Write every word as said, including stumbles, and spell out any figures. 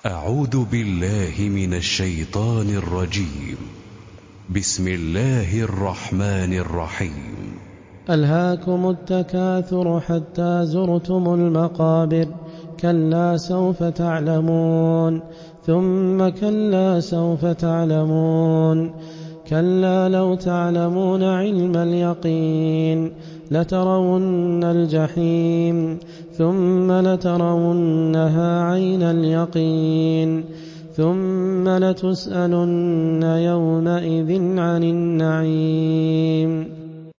أعوذ بالله من الشيطان الرجيم. بسم الله الرحمن الرحيم. ألهاكم التكاثر حتى زرتم المقابر، كلا سوف تعلمون ثم كلا سوف تعلمون، كلا لو تعلمون علم اليقين لترون الجحيم ثم لترونها عين اليقين ثم لتسألن يومئذ عن النعيم.